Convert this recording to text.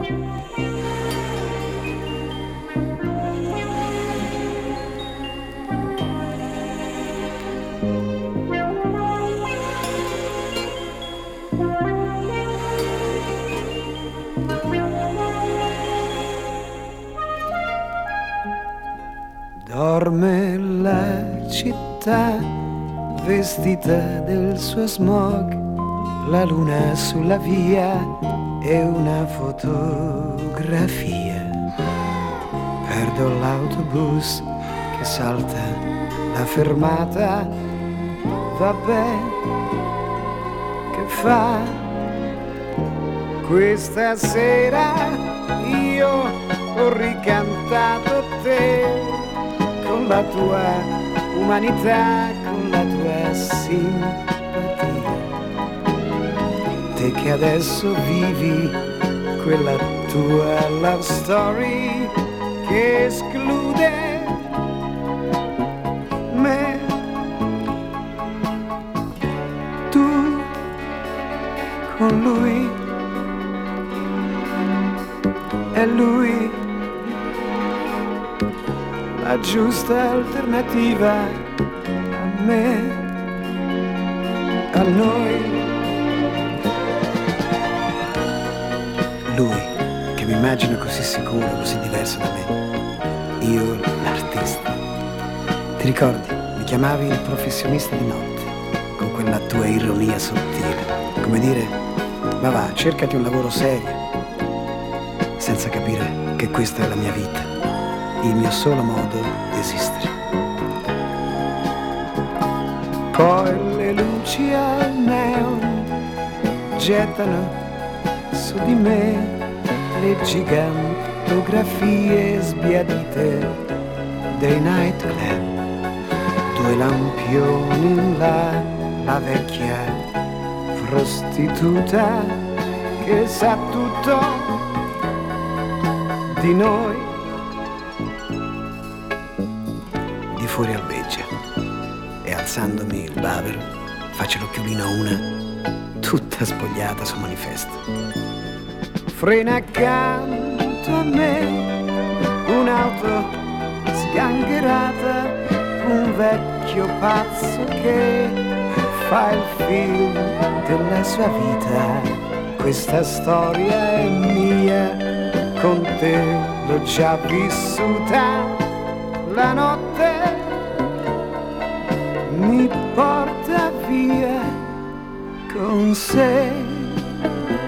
Dorme la città vestita del suo smog, la luna sulla via e una fotografia. Perdo l'autobus che salta la fermata, vabbè, che fa? Questa sera io ho ricantato te, con la tua umanità, con la tua simpatia. Te che adesso vivi quella tua love story che esclude me. Tu con lui e lui la giusta alternativa a me, a noi. Lui che mi immagino così sicuro, così diverso da me. Io l'artista. Ti ricordi? Mi chiamavi il professionista di notte, con quella tua ironia sottile. Come dire, ma va, cercati un lavoro serio, senza capire che questa è la mia vita, il mio solo modo di esistere. Poi le luci al neon gettano su di me le gigantografie sbiadite dei nightclub. Due lampioni in là, la vecchia prostituta che sa tutto di noi. Di fuori albeggia e alzandomi il bavero faccio l'occhiolino a una tutta spogliata sul manifesto. Frena accanto a me un'auto sgangherata, un vecchio pazzo che fa il film della sua vita. Questa storia è mia, con te l'ho già vissuta. La notte mi porta via con sé.